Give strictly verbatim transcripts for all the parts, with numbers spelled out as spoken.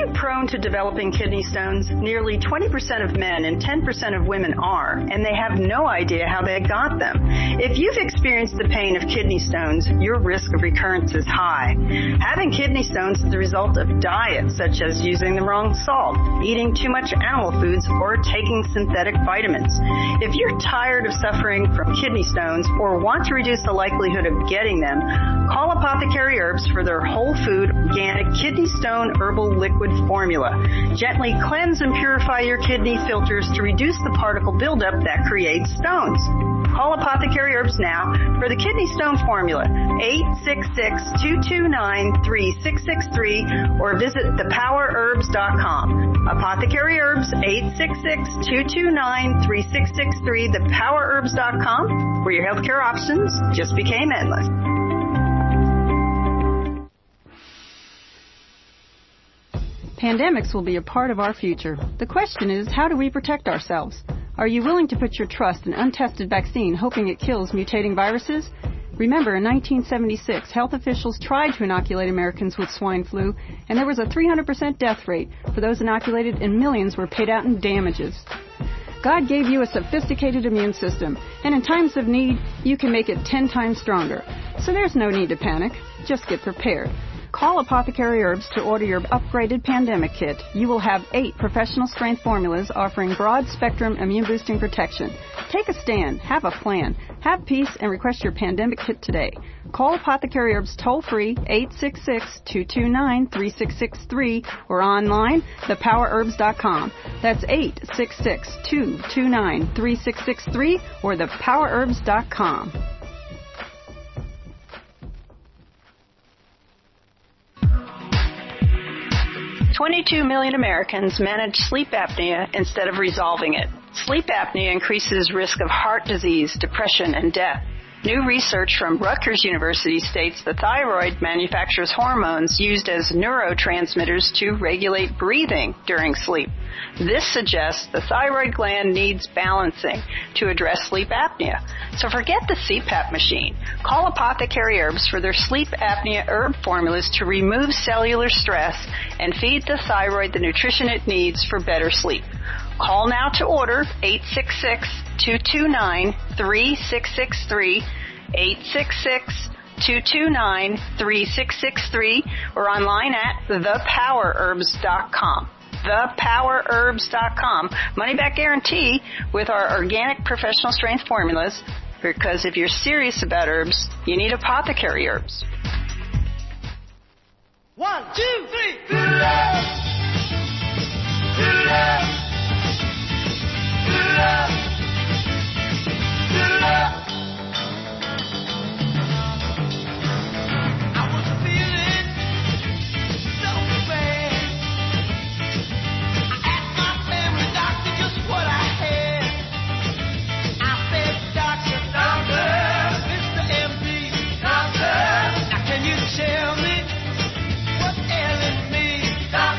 it prone to developing kidney stones? Nearly twenty percent of men and ten percent of women are, and they have no idea how they got them. If you've experienced the pain of kidney stones, your risk of recurrence is high. Having kidney stones is the result of diets such as using the wrong salt, eating too much animal foods, or taking synthetic vitamins. If you're tired of suffering from kidney stones or want to reduce the likelihood of getting them, call Apothecary Herbs for their whole food, organic kidney stone herbal liquid formula. Gently cleanse and purify your kidney filters to reduce the particle buildup that creates stones. Call Apothecary Herbs now for the kidney stone formula, eight six six, two two nine, three six six three, or visit the power herbs dot com. Apothecary Herbs, eight six six, two two nine, three six six three, the power herbs dot com, where your healthcare options just became endless. Pandemics will be a part of our future. The question is, how do we protect ourselves? Are you willing to put your trust in untested vaccine hoping it kills mutating viruses? Remember, in nineteen seventy-six, health officials tried to inoculate Americans with swine flu, and there was a three hundred percent death rate for those inoculated, and millions were paid out in damages. God gave you a sophisticated immune system, and in times of need, you can make it ten times stronger. So there's no need to panic. Just get prepared. Call Apothecary Herbs to order your upgraded pandemic kit. You will have eight professional-strength formulas offering broad-spectrum immune-boosting protection. Take a stand. Have a plan. Have peace and request your pandemic kit today. Call Apothecary Herbs toll-free, eight six six, two two nine, three six six three, or online, the power herbs dot com. That's eight six six, two two nine, three six six three, or the power herbs dot com. twenty-two million Americans manage sleep apnea instead of resolving it. Sleep apnea increases risk of heart disease, depression, and death. New research from Rutgers University states the thyroid manufactures hormones used as neurotransmitters to regulate breathing during sleep. This suggests the thyroid gland needs balancing to address sleep apnea. So forget the C PAP machine. Call Apothecary Herbs for their sleep apnea herb formulas to remove cellular stress and feed the thyroid the nutrition it needs for better sleep. Call now to order, eight six six, two two nine, three six six three, eight six six, two two nine, three six six three, or online at the power herbs dot com. the power herbs dot com. Money back guarantee with our organic professional strength formulas, because if you're serious about herbs, you need Apothecary Herbs. One, two, three. To love. To love. To love. To love. I was feeling so bad. I asked my family doctor just what I had. I said, Doctor, Doctor, Mister M D, Doctor, now can you tell me what's ailing me? Doctor.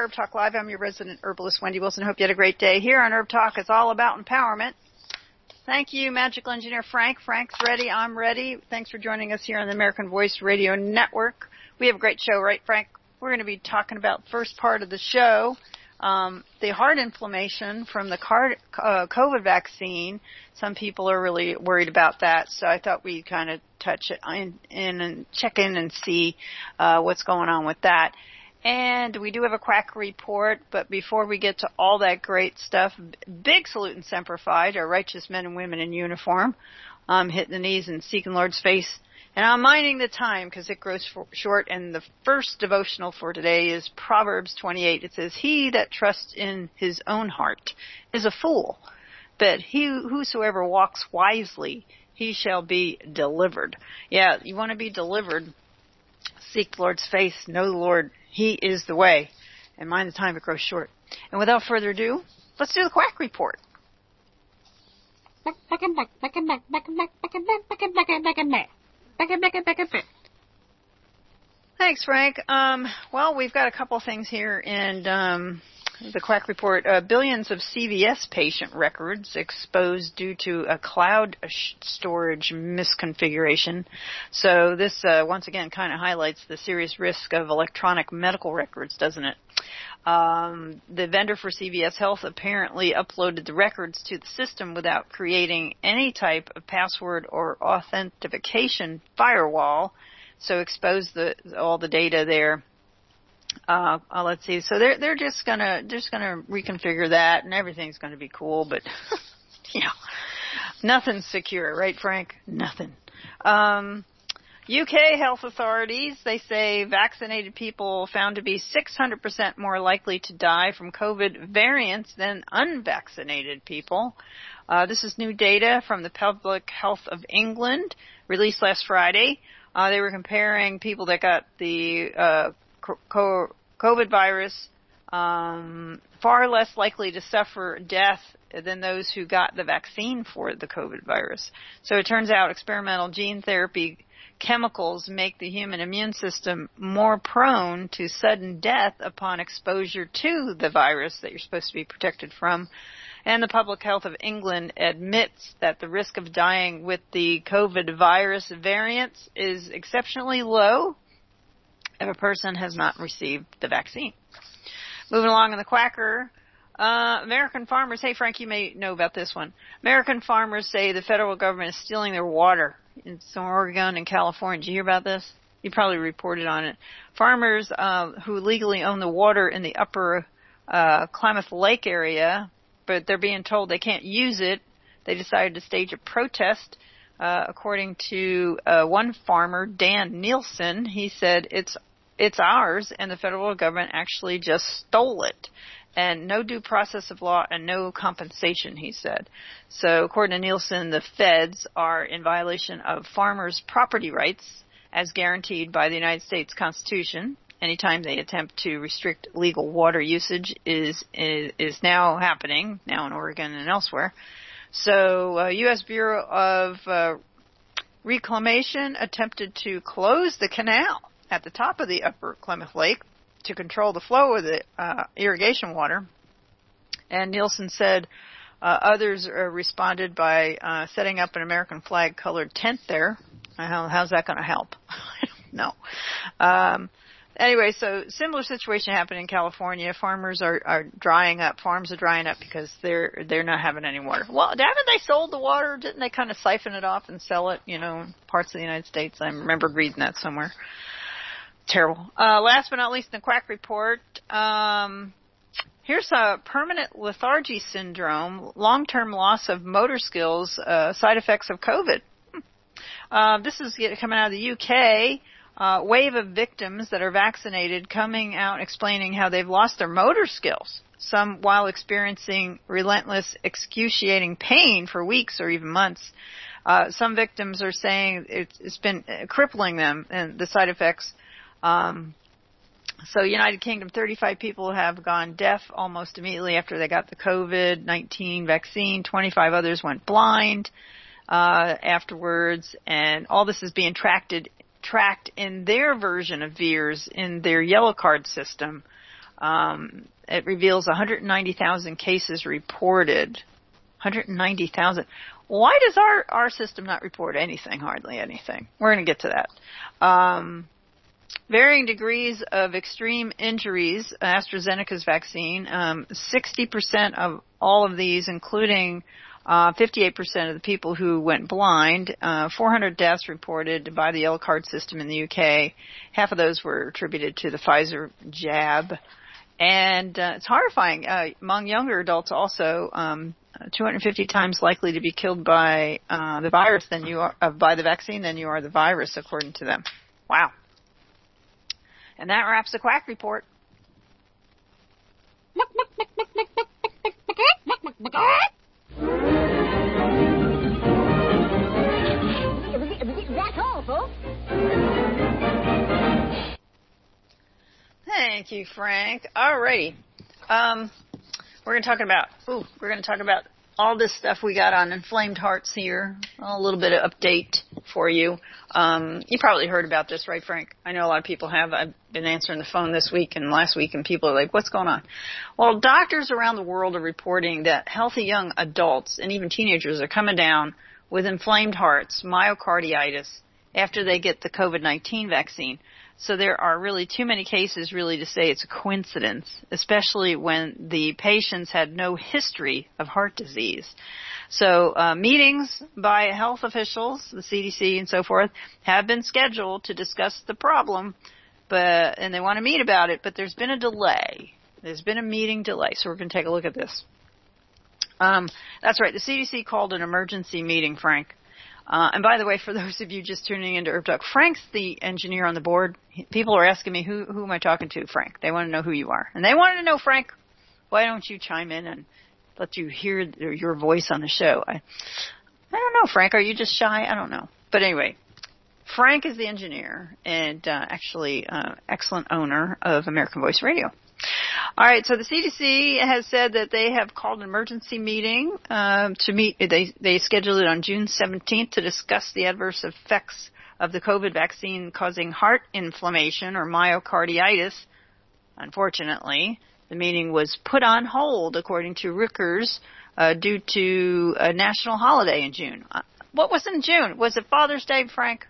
Herb Talk Live. I'm your resident herbalist, Wendy Wilson. Hope you had a great day. Here on Herb Talk, it's all about empowerment. Thank you, Magical Engineer Frank. Frank's ready. I'm ready. Thanks for joining us here on the American Voice Radio Network. We have a great show, right, Frank? We're going to be talking about the first part of the show, um, the heart inflammation from the car- uh, COVID vaccine. Some people are really worried about that, so I thought we'd kind of touch it in, in and check in and see uh, what's going on with that. And we do have a quack report, but before we get to all that great stuff, big salute and semper fi to our righteous men and women in uniform. I'm hitting the knees and seeking Lord's face. And I'm minding the time because it grows for, short. And the first devotional for today is Proverbs twenty-eight. It says, he that trusts in his own heart is a fool, but he whosoever walks wisely, he shall be delivered. Yeah, you want to be delivered. Seek the Lord's face, know the Lord. He is the way. And mind the time, it grows short. And without further ado, let's do the quack report. Thanks, Frank. Um, well, we've got a couple things here in um, the quack report. Uh, billions of C V S patient records exposed due to a cloud storage misconfiguration. So this, uh, once again, kind of highlights the serious risk of electronic medical records, doesn't it? Um, the vendor for C V S Health apparently uploaded the records to the system without creating any type of password or authentication firewall, so exposed the, all the data there. Uh, uh, let's see. So they're they're just gonna just gonna reconfigure that, and everything's gonna be cool. But you know, nothing's secure, right, Frank? Nothing. Um, U K health authorities, they say vaccinated people found to be six hundred percent more likely to die from COVID variants than unvaccinated people. Uh, this is new data from the Public Health of England, released last Friday. Uh, they were comparing people that got the uh, COVID virus, um, far less likely to suffer death than those who got the vaccine for the COVID virus. So it turns out experimental gene therapy chemicals make the human immune system more prone to sudden death upon exposure to the virus that you're supposed to be protected from. And the Public Health of England admits that the risk of dying with the COVID virus variants is exceptionally low if a person has not received the vaccine. Moving along in the quacker, uh, American farmers, hey Frank, you may know about this one. American farmers say the federal government is stealing their water in some Oregon and California. Did you hear about this? You probably reported on it. Farmers uh, who legally own the water in the upper uh, Klamath Lake area, but they're being told they can't use it. They decided to stage a protest. Uh, according to uh, one farmer, Dan Nielsen, he said it's it's ours, and the federal government actually just stole it. And no due process of law and no compensation, he said. So according to Nielsen, the feds are in violation of farmers' property rights as guaranteed by the United States Constitution. Anytime they attempt to restrict legal water usage is is, is now happening, now in Oregon and elsewhere. So uh, U S Bureau of uh, Reclamation attempted to close the canal at the top of the upper Klamath Lake to control the flow of the uh, irrigation water. And Nielsen said uh, others uh, responded by uh, setting up an American flag-colored tent there. How, how's that going to help? I don't know. Um, Anyway, so similar situation happened in California. Farmers are, are drying up. Farms are drying up because they're they're not having any water. Well, haven't they sold the water? Didn't they kind of siphon it off and sell it, you know, in parts of the United States? I remember reading that somewhere. Terrible. Uh, last but not least, in the quack report, um, here's a permanent lethargy syndrome, long-term loss of motor skills, uh, side effects of COVID. Uh, this is coming out of the U K. Uh, wave of victims that are vaccinated coming out explaining how they've lost their motor skills, some while experiencing relentless, excruciating pain for weeks or even months. Uh, some victims are saying it's, it's been crippling them, and the side effects. Um, so United Kingdom, thirty-five people have gone deaf almost immediately after they got the COVID nineteen vaccine. twenty-five others went blind uh, afterwards, and all this is being tracked tracked in their version of V I R S in their yellow card system. Um, it reveals one hundred ninety thousand cases reported. one hundred ninety thousand. Why does our, our system not report anything, hardly anything? We're going to get to that. Um, varying degrees of extreme injuries, AstraZeneca's vaccine, um, sixty percent of all of these, including uh, fifty-eight percent of the people who went blind, uh, four hundred deaths reported by the L card system in the U K. Half of those were attributed to the Pfizer jab. And uh, it's horrifying. Uh, among younger adults also, um, two hundred fifty times likely to be killed by uh, the virus than you are, uh, by the vaccine than you are the virus, according to them. Wow. And that wraps the Quack Report. That's all, folks. Thank you, Frank. Alrighty. Um, we're going to talk about, ooh, we're going to talk about all this stuff we got on inflamed hearts here. A little bit of update for you. Um, you probably heard about this, right, Frank? I know a lot of people have. I've been answering the phone this week and last week, and people are like, what's going on? Well, doctors around the world are reporting that healthy young adults and even teenagers are coming down with inflamed hearts, myocarditis, after they get the COVID nineteen vaccine. So there are really too many cases really to say it's a coincidence, especially when the patients had no history of heart disease. So uh, meetings by health officials, the C D C and so forth, have been scheduled to discuss the problem, but and they want to meet about it, but there's been a delay. There's been a meeting delay, so we're going to take a look at this. Um, that's right. The C D C called an emergency meeting, Frank. Uh, and by the way, for those of you just tuning into Herb Talk, Frank's the engineer on the board. People are asking me, who, who am I talking to, Frank? They want to know who you are. And they want to know, Frank, why don't you chime in and let you hear your voice on the show? I, I don't know, Frank. Are you just shy? I don't know. But anyway, Frank is the engineer and uh, actually uh, excellent owner of American Voice Radio. All right, so the C D C has said that they have called an emergency meeting um, to meet. They they scheduled it on June seventeenth to discuss the adverse effects of the COVID vaccine causing heart inflammation or myocarditis. Unfortunately, the meeting was put on hold, according to Reuters, uh, due to a national holiday in June. Uh, what was in June? Was it Father's Day, Frank?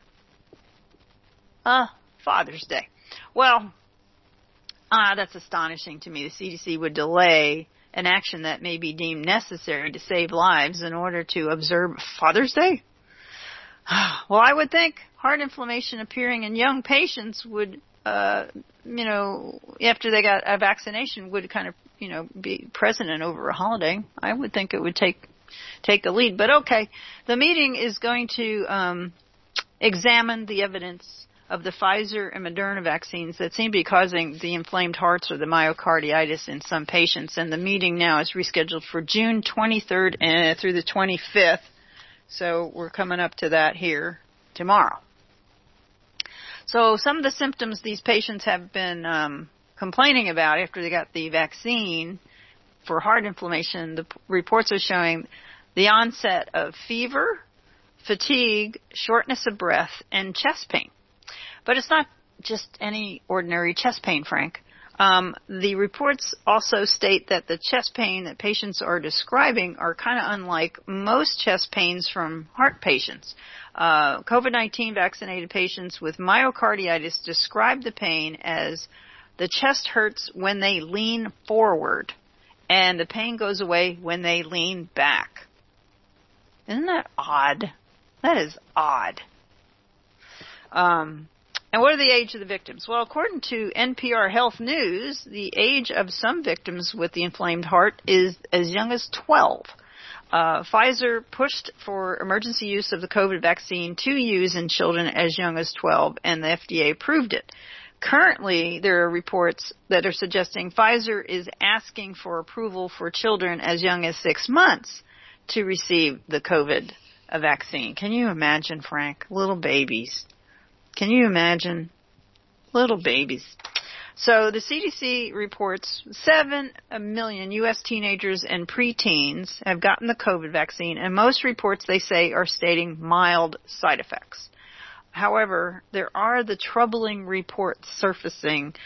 Uh, Father's Day. Well, Ah, that's astonishing to me. The C D C would delay an action that may be deemed necessary to save lives in order to observe Father's Day? Well, I would think heart inflammation appearing in young patients would, uh, you know, after they got a vaccination would kind of, you know, be precedent over a holiday. I would think it would take take the lead. But okay, the meeting is going to um, examine the evidence of the Pfizer and Moderna vaccines that seem to be causing the inflamed hearts or the myocarditis in some patients. And the meeting now is rescheduled for June twenty-third and through the twenty-fifth. So we're coming up to that here tomorrow. So some of the symptoms these patients have been um, complaining about after they got the vaccine for heart inflammation, the p- reports are showing the onset of fever, fatigue, shortness of breath, and chest pain. But it's not just any ordinary chest pain, Frank. Um, the reports also state that the chest pain that patients are describing are kind of unlike most chest pains from heart patients. Uh, COVID nineteen vaccinated patients with myocarditis describe the pain as the chest hurts when they lean forward, and the pain goes away when they lean back. Isn't that odd? That is odd. Um... And what are the age of the victims? Well, according to N P R Health News, the age of some victims with the inflamed heart is as young as twelve. Uh, Pfizer pushed for emergency use of the COVID vaccine to use in children as young as twelve, and the F D A approved it. Currently, there are reports that are suggesting Pfizer is asking for approval for children as young as six months to receive the COVID vaccine. Can you imagine, Frank? Little babies. Can you imagine? Little babies. So the C D C reports seven million U S teenagers and preteens have gotten the COVID vaccine, and most reports, they say, are stating mild side effects. However, there are the troubling reports surfacing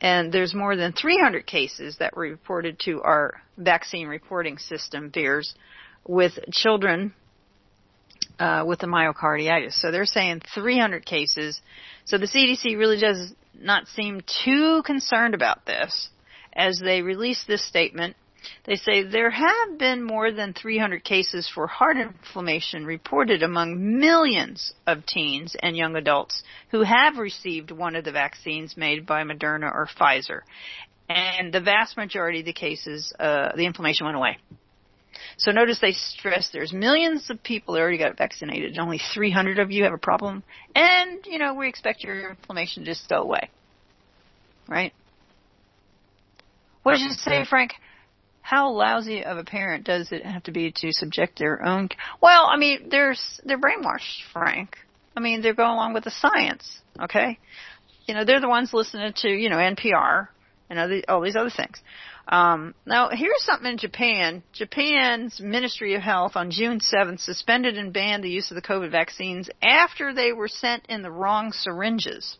And there's more than three hundred cases that were reported to our vaccine reporting system, VAERS, with children uh, with the myocarditis. So they're saying three hundred cases. So the C D C really does not seem too concerned about this as they release this statement. They say there have been more than three hundred cases for heart inflammation reported among millions of teens and young adults who have received one of the vaccines made by Moderna or Pfizer. And the vast majority of the cases, uh, the inflammation went away. So notice they stress there's millions of people that already got vaccinated and only three hundred of you have a problem. And, you know, we expect your inflammation to just go away. Right? What did you say, Frank? How lousy of a parent does it have to be to subject their own? Well, I mean, they're they're brainwashed, Frank. I mean, they're going along with the science. Okay, you know, they're the ones listening to you know N P R and other, all these other things. Um, now, here's something in Japan. Japan's Ministry of Health on June seventh suspended and banned the use of the COVID vaccines after they were sent in the wrong syringes.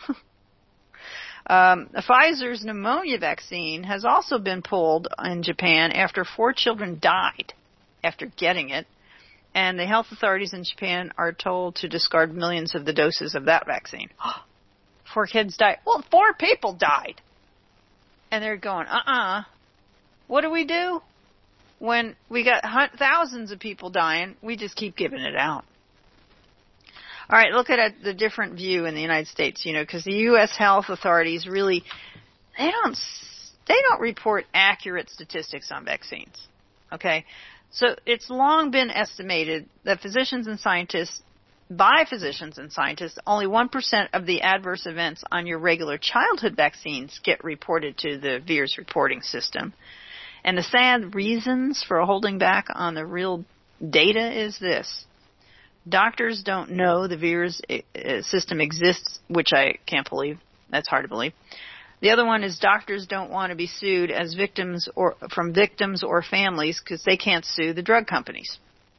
Um, Pfizer's pneumonia vaccine has also been pulled in Japan after four children died after getting it, and the health authorities in Japan are told to discard millions of the doses of that vaccine. Four kids died. Well, four people died. And they're going, uh-uh. What do we do? When we got thousands of people dying, we just keep giving it out. All right, look at the different view in the United States, you know, because the U S health authorities really, they don't, they don't report accurate statistics on vaccines, okay? So it's long been estimated that physicians and scientists, by physicians and scientists, only one percent of the adverse events on your regular childhood vaccines get reported to the VAERS reporting system. And the sad reasons for holding back on the real data is this. Doctors don't know the VAERS system exists, which I can't believe. That's hard to believe. The other one is doctors don't want to be sued as victims or from victims or families because they can't sue the drug companies.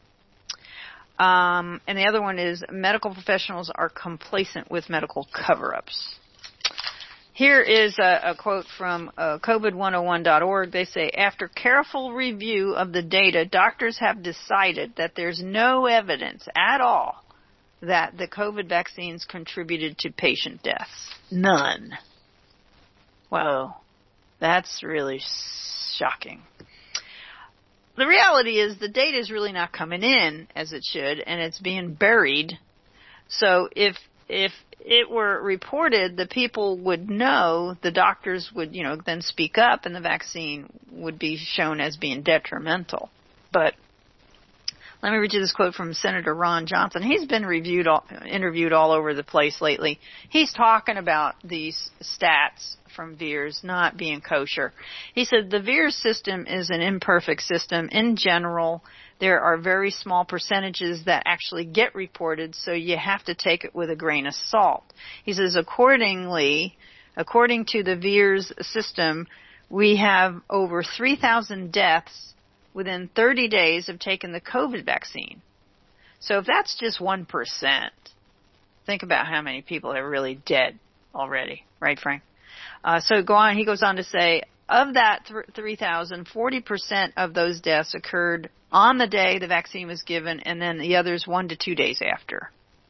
Um, and the other one is medical professionals are complacent with medical cover-ups. Here is a, a quote from uh, COVID one oh one dot org. They say, after careful review of the data, doctors have decided that there's no evidence at all that the COVID vaccines contributed to patient deaths. None. Whoa, that's really shocking. The reality is the data is really not coming in as it should, and it's being buried. So if if it were reported, the people would know, the doctors would, you know, then speak up, and the vaccine would be shown as being detrimental. But let me read you this quote from Senator Ron Johnson. He's been reviewed, all, interviewed all over the place lately. He's talking about these stats from VAERS not being kosher. He said the VAERS system is an imperfect system. In general, there are very small percentages that actually get reported, so you have to take it with a grain of salt. He says, accordingly, according to the VAERS system, we have over three thousand deaths within thirty days of taking the COVID vaccine. So if that's just one percent, think about how many people are really dead already. Right, Frank? Uh, so go on. He goes on to say, of that three thousand, forty percent of those deaths occurred on the day the vaccine was given, and then the others one to two days after.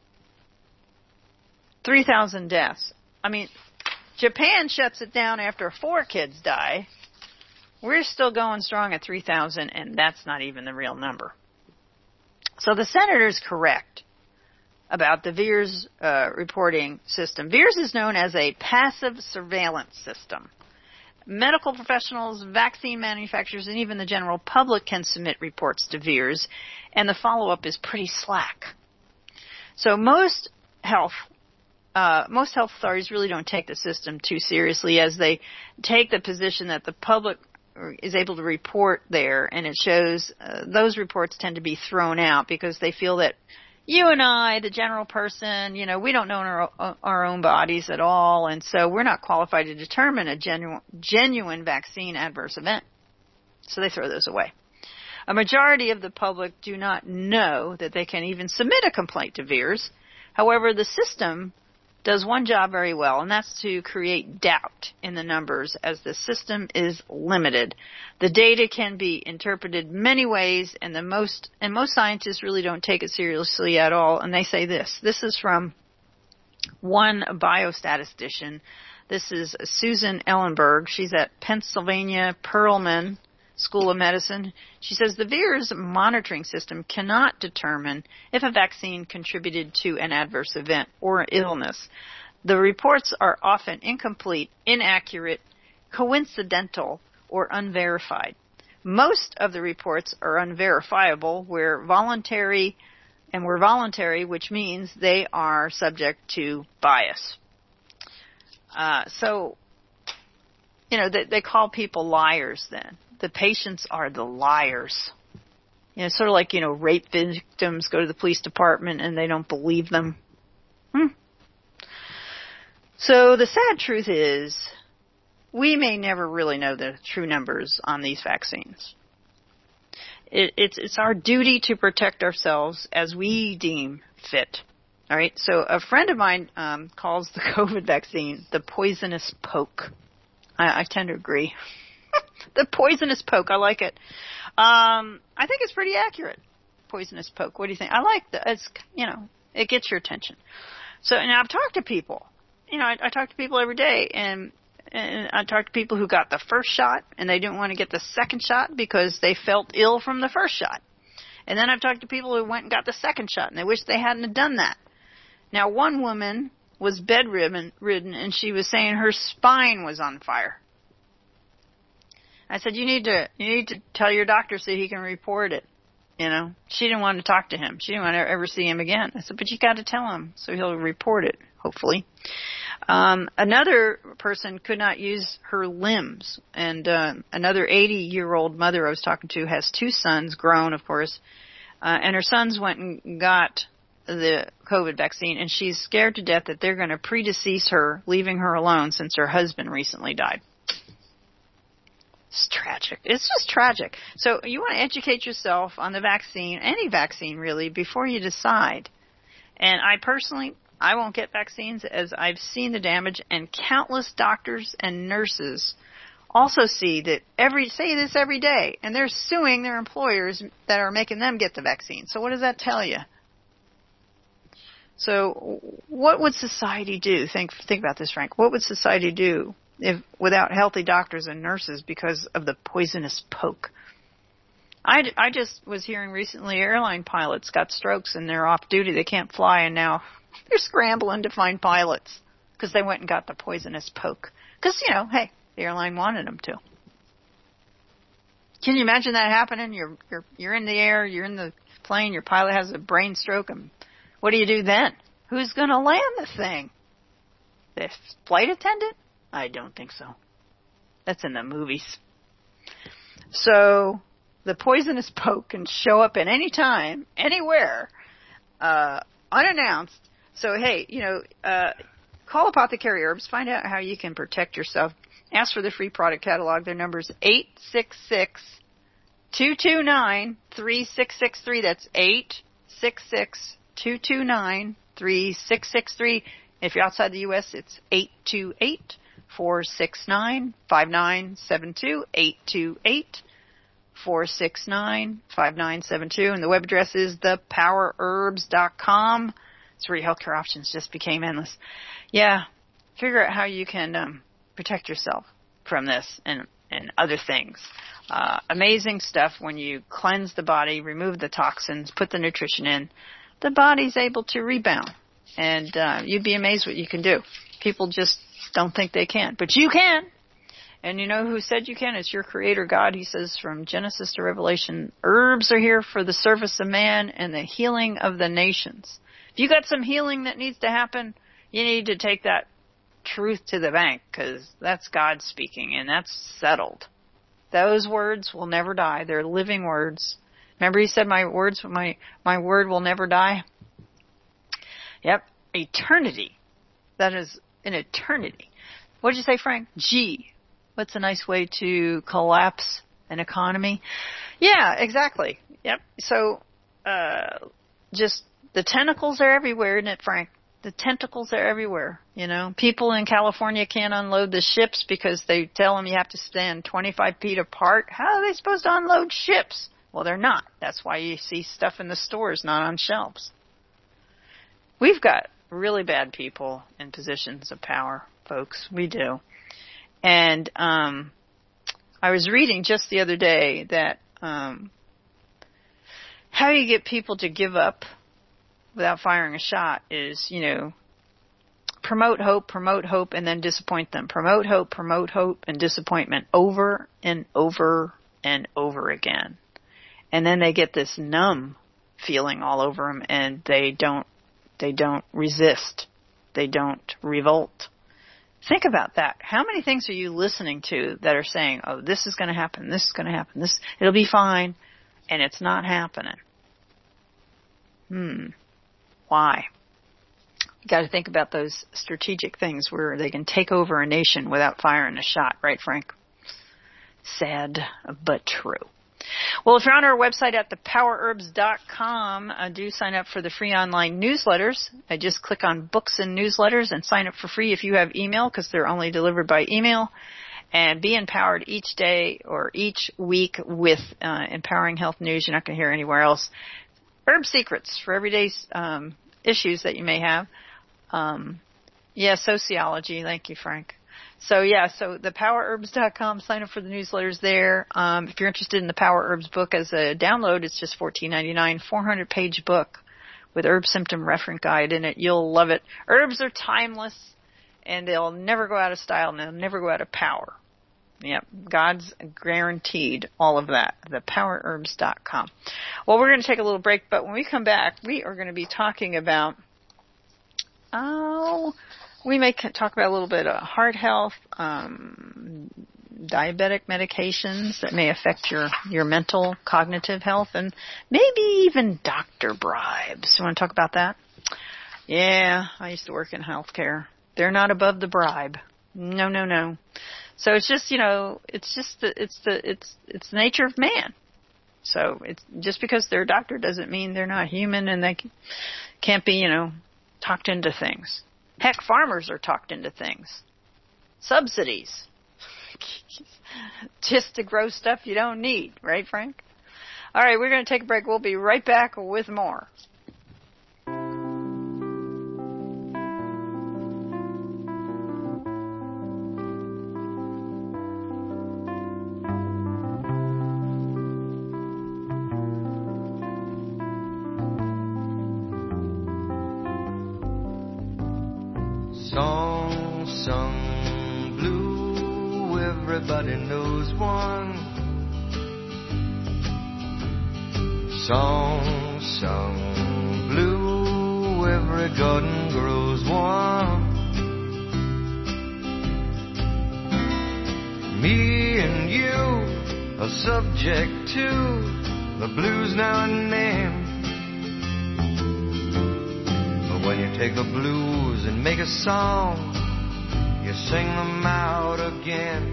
three thousand deaths. I mean, Japan shuts it down after four kids die. We're still going strong at three thousand, and that's not even the real number. So the senator's correct about the VAERS uh, reporting system. VAERS is known as a passive surveillance system. Medical professionals, vaccine manufacturers, and even the general public can submit reports to VAERS, and the follow-up is pretty slack. So most health uh, most health authorities really don't take the system too seriously, as they take the position that the public is able to report there, and it shows uh, those reports tend to be thrown out because they feel that you and I, the general person, you know, we don't know our, our own bodies at all, and so we're not qualified to determine a genu- genuine vaccine adverse event. So they throw those away. A majority of the public do not know that they can even submit a complaint to VAERS. However, the system does one job very well, and that's to create doubt in the numbers as the system is limited. The data can be interpreted many ways, and the most and most scientists really don't take it seriously at all. And they say this. This is from one biostatistician. This is Susan Ellenberg. She's at Pennsylvania Perelman School of Medicine. She says the V I R S monitoring system cannot determine if a vaccine contributed to an adverse event or illness. The reports are often incomplete, inaccurate, coincidental, or unverified. Most of the reports are unverifiable, where voluntary and were voluntary, which means they are subject to bias. Uh, so, you know, they, they call people liars then. The patients are the liars. You know, sort of like, you know, rape victims go to the police department and they don't believe them. Hmm. So the sad truth is we may never really know the true numbers on these vaccines. It, it's, it's our duty to protect ourselves as we deem fit. All right. So a friend of mine um, calls the COVID vaccine the poisonous poke. I, I tend to agree. The poisonous poke. I like it. Um, I think it's pretty accurate. Poisonous poke. What do you think? I like that. It's, you know, it gets your attention. So, and I've talked to people. You know, I, I talk to people every day, and, and I talk to people who got the first shot, and they didn't want to get the second shot because they felt ill from the first shot. And then I've talked to people who went and got the second shot, and they wish they hadn't have done that. Now, one woman was bedridden, and she was saying her spine was on fire. I said, you need to, you need to tell your doctor so he can report it. You know, she didn't want to talk to him. She didn't want to ever see him again. I said, but you got to tell him so he'll report it, hopefully. Um, another person could not use her limbs. And, uh, another eighty-year-old mother I was talking to has two sons, grown, of course. Uh, and her sons went and got the COVID vaccine, and she's scared to death that they're going to predecease her, leaving her alone since her husband recently died. It's tragic. It's just tragic. So you want to educate yourself on the vaccine, any vaccine really, before you decide. And I personally, I won't get vaccines as I've seen the damage, and countless doctors and nurses also see that every, say this every day, and they're suing their employers that are making them get the vaccine. So what does that tell you? So what would society do? Think, think about this, Frank. What would society do if without healthy doctors and nurses because of the poisonous poke? I, I just was hearing recently airline pilots got strokes and they're off duty. They can't fly, and now they're scrambling to find pilots because they went and got the poisonous poke. Because, you know, hey, the airline wanted them to. Can you imagine that happening? You're, you're, you're in the air, you're in the plane, your pilot has a brain stroke, and what do you do then? Who's going to land the thing? The flight attendant? I don't think so. That's in the movies. So the poisonous poke can show up at any time, anywhere, uh, unannounced. So, hey, you know, uh, call Apothecary Herbs. Find out how you can protect yourself. Ask for the free product catalog. Their number is eight six six, two two nine, three six six three. That's eight six six, two two nine, three six six three. If you're outside the U S, it's eight two eight, four six nine, five nine seven two, eight two eight, four six nine, five nine seven two. And the web address is the power herbs dot com. It's where your healthcare options just became endless. Yeah, figure out how you can um, protect yourself from this and, and other things. Uh, amazing stuff when you cleanse the body, remove the toxins, put the nutrition in. The body's able to rebound. And uh, you'd be amazed what you can do. People just don't think they can. But you can. And you know who said you can? It's your Creator God. He says from Genesis to Revelation, herbs are here for the service of man and the healing of the nations. If you got some healing that needs to happen, you need to take that truth to the bank, because that's God speaking, and that's settled. Those words will never die. They're living words. Remember he said, my words, my, my word will never die? Yep. Eternity. That is an eternity. What did you say, Frank? Gee. What's a nice way to collapse an economy? Yeah, exactly. Yep. So, uh, just the tentacles are everywhere, isn't it, Frank? The tentacles are everywhere, you know. People in California can't unload the ships because they tell them you have to stand twenty-five feet apart. How are they supposed to unload ships? Well, they're not. That's why you see stuff in the stores not on shelves. We've got really bad people in positions of power, folks. We do. And um, I was reading just the other day that um, how you get people to give up without firing a shot is, you know, promote hope, promote hope, and then disappoint them. Promote hope, promote hope, and disappointment over and over and over again. And then they get this numb feeling all over them, and they don't, they don't resist. They don't revolt. Think about that. How many things are you listening to that are saying, oh, this is going to happen, this is going to happen, this, it'll be fine, and it's not happening? Hmm. Why? You got to think about those strategic things where they can take over a nation without firing a shot, right, Frank? Sad, but true. Well, if you're on our website at the power herbs dot com, uh, do sign up for the free online newsletters. I just click on books and newsletters and sign up for free if you have email, because they're only delivered by email. And be empowered each day or each week with uh, empowering health news you're not going to hear anywhere else. Herb secrets for everyday um, issues that you may have. Um, yeah, sociology. Thank you, Frank. So, yeah, so the power herbs dot com, sign up for the newsletters there. Um, if you're interested in the Power Herbs book as a download, it's just fourteen ninety-nine, four hundred page book with herb symptom reference guide in it. You'll love it. Herbs are timeless, and they'll never go out of style, and they'll never go out of power. Yep, God's guaranteed all of that, the power herbs dot com. Well, we're going to take a little break, but when we come back, we are going to be talking about, oh, we may talk about a little bit of heart health, um, diabetic medications that may affect your, your mental, cognitive health, and maybe even doctor bribes. You want to talk about that? Yeah, I used to work in healthcare. They're not above the bribe. No, no, no. So it's just, you know, it's just the, it's the, it's, it's the nature of man. So it's just because they're a doctor doesn't mean they're not human and they can't be, you know, talked into things. Heck, farmers are talked into things. Subsidies. Just to grow stuff you don't need, right, Frank? All right, we're going to take a break. We'll be right back with more. Song sung blue, everybody knows one. Song sung blue, every garden grows one. Me and you are subject to the blues now and then. When you take the blues and make a song, you sing them out again.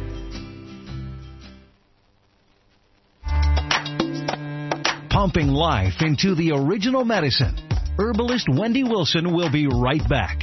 Pumping life into the original medicine. Herbalist Wendy Wilson will be right back.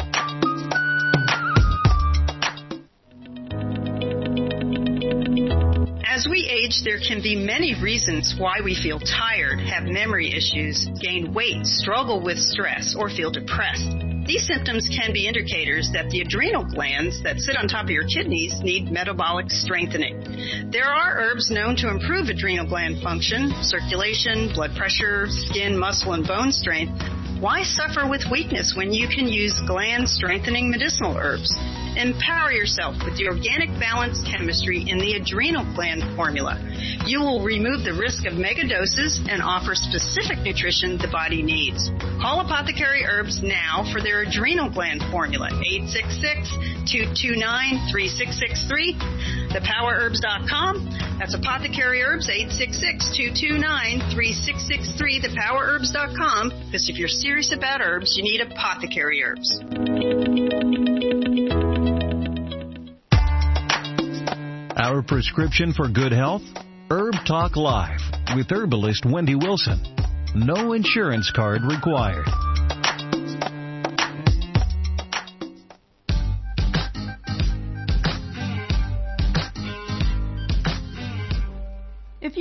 As we age, there can be many reasons why we feel tired, have memory issues, gain weight, struggle with stress, or feel depressed. These symptoms can be indicators that the adrenal glands that sit on top of your kidneys need metabolic strengthening. There are herbs known to improve adrenal gland function, circulation, blood pressure, skin, muscle, and bone strength. Why suffer with weakness when you can use gland-strengthening medicinal herbs? Empower yourself with the organic balance chemistry in the adrenal gland formula. You will remove the risk of mega doses and offer specific nutrition the body needs. Call Apothecary Herbs now for their adrenal gland formula, eight six six, two two nine, three six six three, the power herbs dot com. That's Apothecary Herbs, eight six six, two two nine, three six six three, the power herbs dot com. Because if you're serious about herbs, you need Apothecary Herbs. Our prescription for good health? Herb Talk Live with herbalist Wendy Wilson. No insurance card required.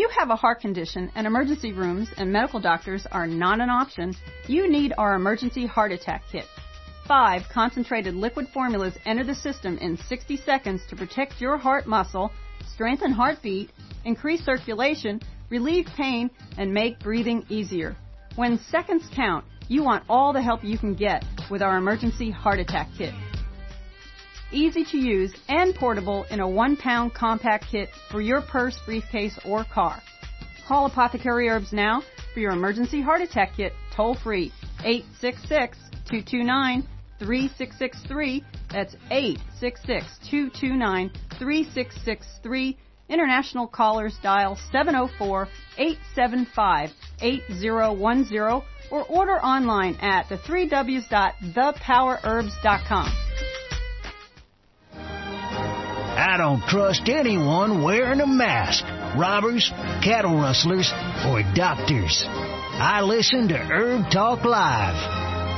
you have a heart condition and emergency rooms and medical doctors are not an option, you need our Emergency Heart Attack Kit. Five concentrated liquid formulas enter the system in sixty seconds to protect your heart muscle, strengthen heartbeat, increase circulation, relieve pain, and make breathing easier. When seconds count, you want all the help you can get with our Emergency Heart Attack Kit. Easy to use and portable in a one-pound compact kit for your purse, briefcase, or car. Call Apothecary Herbs now for your Emergency Heart Attack Kit toll-free, eight six six, two two nine, three six six three. That's eight six six, two two nine, three six six three. International callers dial seven oh four, eight seven five, eight oh one oh or order online at the three W's dot the power herbs dot com. I don't trust anyone wearing a mask. Robbers, cattle rustlers, or doctors. I listen to Herb Talk Live.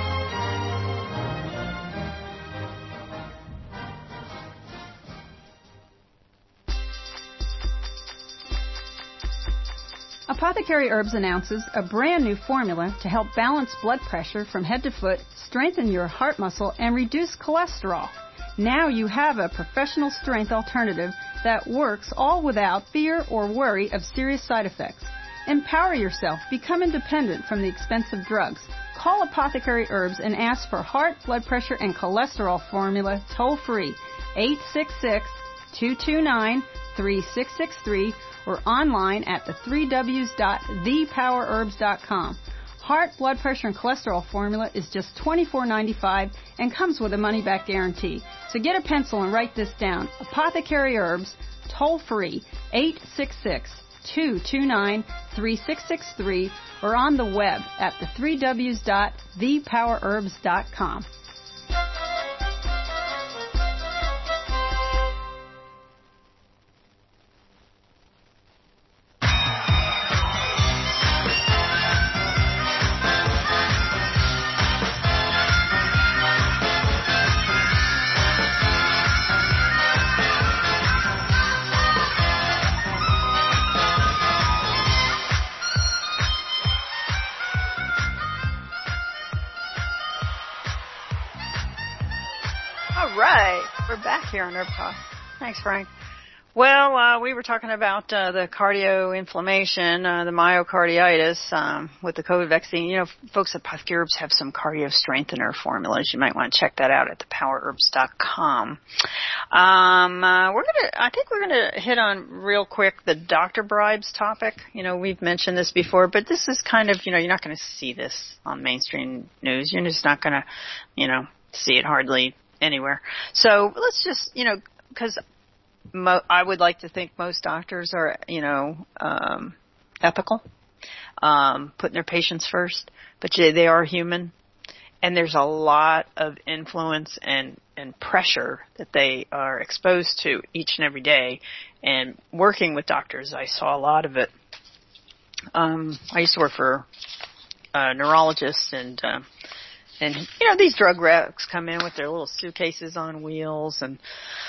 Apothecary Herbs announces a brand new formula to help balance blood pressure from head to foot, strengthen your heart muscle, and reduce cholesterol. Now you have a professional strength alternative that works all without fear or worry of serious side effects. Empower yourself. Become independent from the expensive drugs. Call Apothecary Herbs and ask for heart, blood pressure, and cholesterol formula toll-free, eight six six, two two nine, three six six three, or online at the three W's dot the power herbs dot com. Heart, blood pressure, and cholesterol formula is just twenty-four ninety-five and comes with a money-back guarantee. So get a pencil and write this down. Apothecary Herbs, toll-free, eight six six, two two nine, three six six three, or on the web at the three W's dot the power herbs dot com. All right, we're back here on Herb Talk. Thanks, Frank. Well, uh, we were talking about uh, the cardio inflammation, uh, the myocarditis um, with the COVID vaccine. You know, folks at Apothecary Herbs have some cardio strengthener formulas. You might want to check that out at the power herbs dot com. Um, uh, we're gonna, I think we're gonna hit on real quick the doctor bribes topic. You know, we've mentioned this before, but this is kind of, you know, you're not going to see this on mainstream news. You're just not going to, you know, see it hardly anywhere. So let's just, you know, because mo- I would like to think most doctors are, you know, um, ethical, um, putting their patients first, but they are human, and there's a lot of influence and, and pressure that they are exposed to each and every day. And working with doctors, I saw a lot of it. Um, I used to work for a neurologist, and uh, And, you know, these drug reps come in with their little suitcases on wheels, and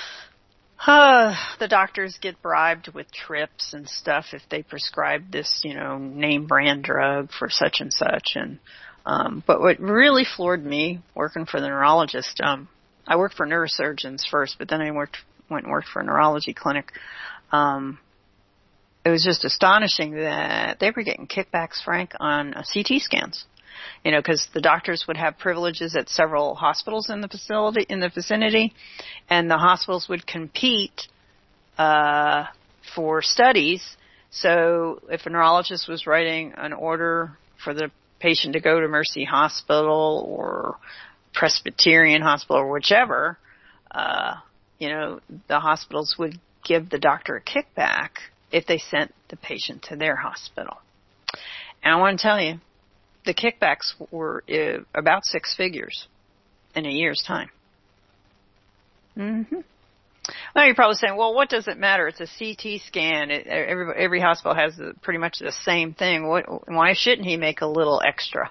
uh, the doctors get bribed with trips and stuff if they prescribe this, you know, name brand drug for such and such. And um, but what really floored me working for the neurologist, um, I worked for neurosurgeons first, but then I worked went and worked for a neurology clinic. Um, it was just astonishing that they were getting kickbacks, Frank, on uh, C T scans. You know, because the doctors would have privileges at several hospitals in the facility, in the vicinity, and the hospitals would compete uh, for studies. So if a neurologist was writing an order for the patient to go to Mercy Hospital or Presbyterian Hospital or whichever, uh, you know, the hospitals would give the doctor a kickback if they sent the patient to their hospital. And I want to tell you, the kickbacks were uh, about six figures in a year's time. Mm-hmm. Now you're probably saying, well, what does it matter? It's a C T scan. It, every, every hospital has the, pretty much the same thing. What, why shouldn't he make a little extra?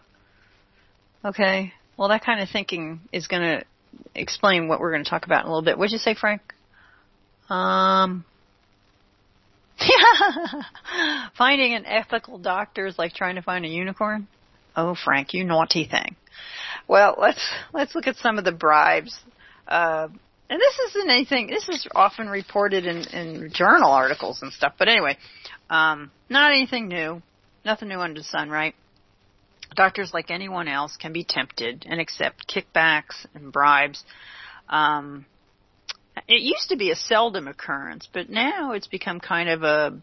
Okay. Well, that kind of thinking is going to explain what we're going to talk about in a little bit. What'd you say, Frank? Um... Finding an ethical doctor is like trying to find a unicorn. Oh, Frank, you naughty thing. Well, let's let's look at some of the bribes. Uh, and this isn't anything. This is often reported in, in journal articles and stuff. But anyway, um, not anything new. Nothing new under the sun, right? Doctors, like anyone else, can be tempted and accept kickbacks and bribes. Um, it used to be a seldom occurrence, but now it's become kind of a,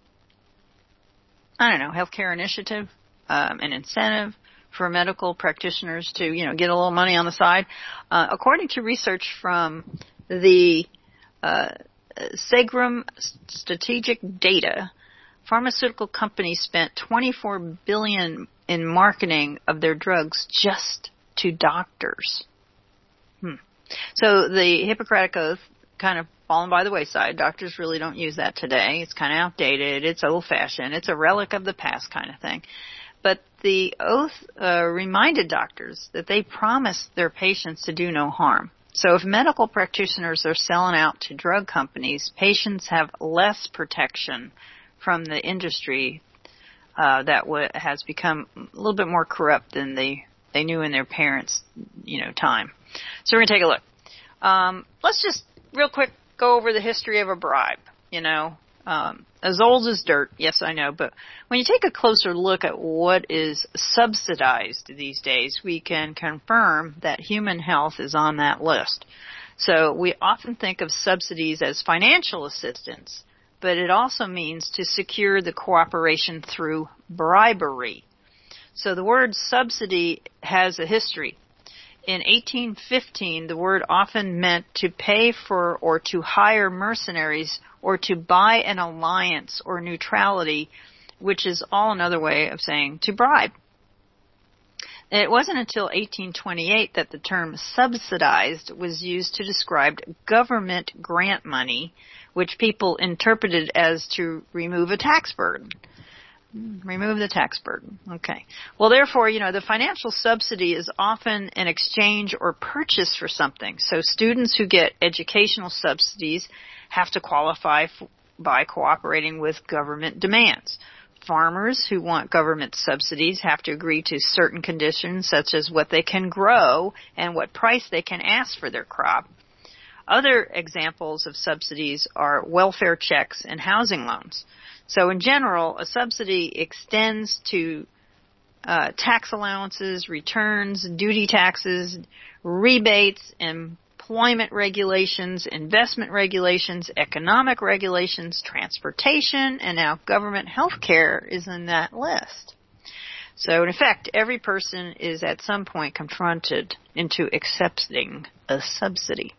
I don't know, healthcare initiative, um, an incentive for medical practitioners to, you know, get a little money on the side. Uh, according to research from the uh, Segram Strategic Data, pharmaceutical companies spent twenty-four billion dollars in marketing of their drugs just to doctors. Hmm. So the Hippocratic Oath kind of fallen by the wayside. Doctors really don't use that today. It's kind of outdated. It's old-fashioned. It's a relic of the past kind of thing. But the oath uh, reminded doctors that they promised their patients to do no harm. So if medical practitioners are selling out to drug companies, patients have less protection from the industry uh, that w- has become a little bit more corrupt than they, they knew in their parents' you know time. So we're going to take a look. Um, let's just real quick go over the history of a bribe, you know. Um, as old as dirt, yes, I know, but when you take a closer look at what is subsidized these days, we can confirm that human health is on that list. So we often think of subsidies as financial assistance, but it also means to secure the cooperation through bribery. So the word subsidy has a history. In eighteen fifteen, the word often meant to pay for or to hire mercenaries or to buy an alliance or neutrality, which is all another way of saying to bribe. It wasn't until eighteen twenty-eight that the term subsidized was used to describe government grant money, which people interpreted as to remove a tax burden. Remove the tax burden. Okay. Well, therefore, you know, the financial subsidy is often an exchange or purchase for something. So students who get educational subsidies have to qualify f- by cooperating with government demands. Farmers who want government subsidies have to agree to certain conditions, such as what they can grow and what price they can ask for their crop. Other examples of subsidies are welfare checks and housing loans. So in general, a subsidy extends to uh, tax allowances, returns, duty taxes, rebates, employment regulations, investment regulations, economic regulations, transportation, and now government health care is in that list. So in effect, every person is at some point confronted into accepting a subsidy.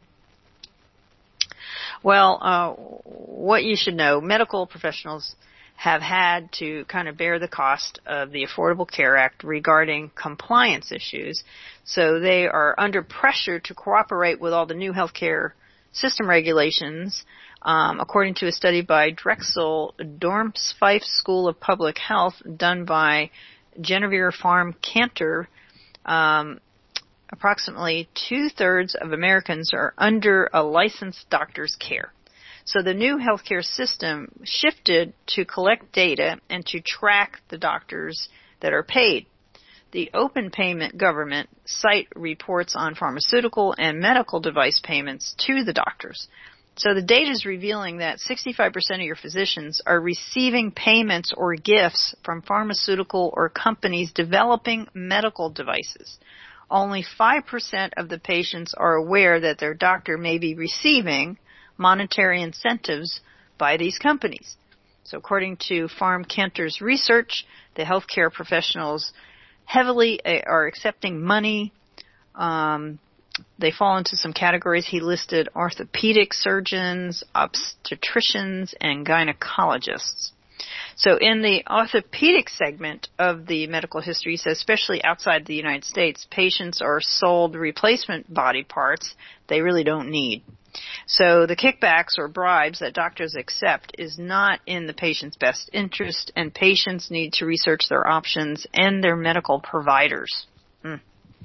Well, uh, what you should know, medical professionals have had to kind of bear the cost of the Affordable Care Act regarding compliance issues. So they are under pressure to cooperate with all the new healthcare system regulations. Um, according to a study by Drexel Dornsife School of Public Health done by Genevieve Farm Cantor, um, approximately two-thirds of Americans are under a licensed doctor's care. So the new healthcare system shifted to collect data and to track the doctors that are paid. The Open Payment Government site reports on pharmaceutical and medical device payments to the doctors. So the data is revealing that sixty-five percent of your physicians are receiving payments or gifts from pharmaceutical or companies developing medical devices. Only five percent of the patients are aware that their doctor may be receiving monetary incentives by these companies. So according to Farm Cantor's research, the healthcare professionals heavily are accepting money. Um, they fall into some categories. He listed orthopedic surgeons, obstetricians, and gynecologists. So in the orthopedic segment of the medical history, he says, especially outside the United States, patients are sold replacement body parts they really don't need. So the kickbacks or bribes that doctors accept is not in the patient's best interest, and patients need to research their options and their medical providers. Mm.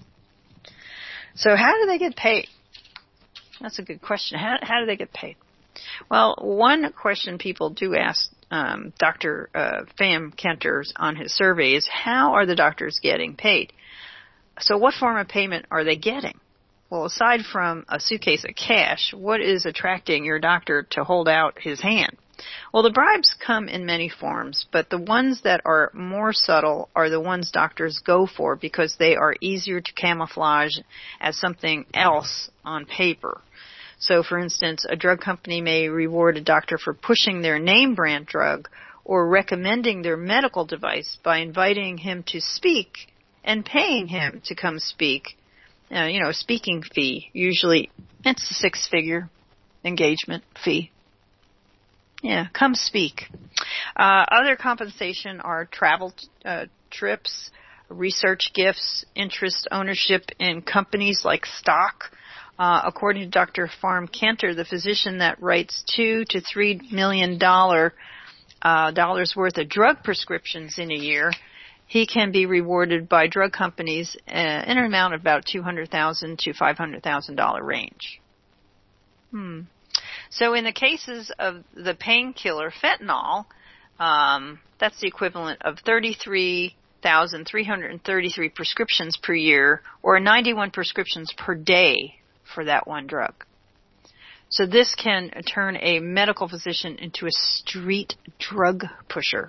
So how do they get paid? That's a good question. How, how do they get paid? Well, one question people do ask um, Doctor Uh, Fam Kenters on his survey is, how are the doctors getting paid? So what form of payment are they getting? Well, aside from a suitcase of cash, what is attracting your doctor to hold out his hand? Well, the bribes come in many forms, but the ones that are more subtle are the ones doctors go for because they are easier to camouflage as something else on paper. So, for instance, a drug company may reward a doctor for pushing their name brand drug or recommending their medical device by inviting him to speak and paying him to come speak. Uh, you know, a speaking fee. Usually it's a six-figure engagement fee. Yeah, come speak. Uh, other compensation are travel uh, trips, research gifts, interest ownership in companies like stock. Uh, according to Doctor Farm Cantor, the physician that writes two to three million dollar uh, dollars worth of drug prescriptions in a year, he can be rewarded by drug companies uh, in an amount of about two hundred thousand to five hundred thousand dollar range. Hmm. So in the cases of the painkiller fentanyl, um, that's the equivalent of thirty-three thousand three hundred thirty-three prescriptions per year, or ninety-one prescriptions per day for that one drug. So this can turn a medical physician into a street drug pusher.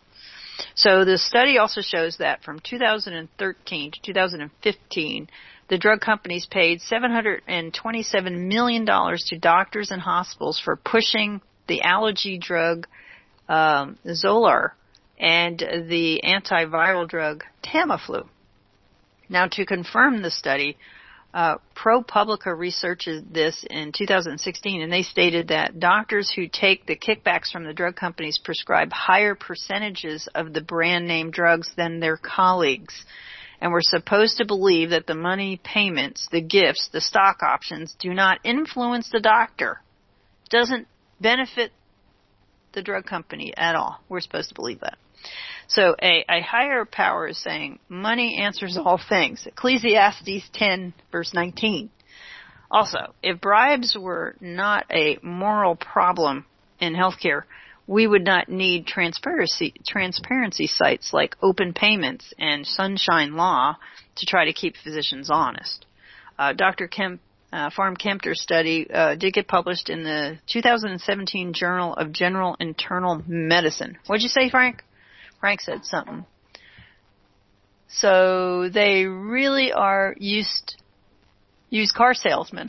So the study also shows that from two thousand thirteen to two thousand fifteen, the drug companies paid seven hundred twenty-seven million dollars to doctors and hospitals for pushing the allergy drug um, Zoloft and the antiviral drug Tamiflu. Now, to confirm the study, uh, ProPublica researched this in two thousand sixteen, and they stated that doctors who take the kickbacks from the drug companies prescribe higher percentages of the brand name drugs than their colleagues. And we're supposed to believe that the money payments, the gifts, the stock options do not influence the doctor. Doesn't benefit the drug company at all. We're supposed to believe that. So a, a higher power is saying money answers all things. Ecclesiastes ten, verse nineteen. Also, if bribes were not a moral problem in healthcare, we would not need transparency transparency sites like Open Payments and Sunshine Law to try to keep physicians honest. Uh, Doctor Kemp, uh, Farm Kempter's study uh, did get published in the two thousand seventeen Journal of General Internal Medicine. What'd you say, Frank? Frank said something. So they really are used used car salesmen.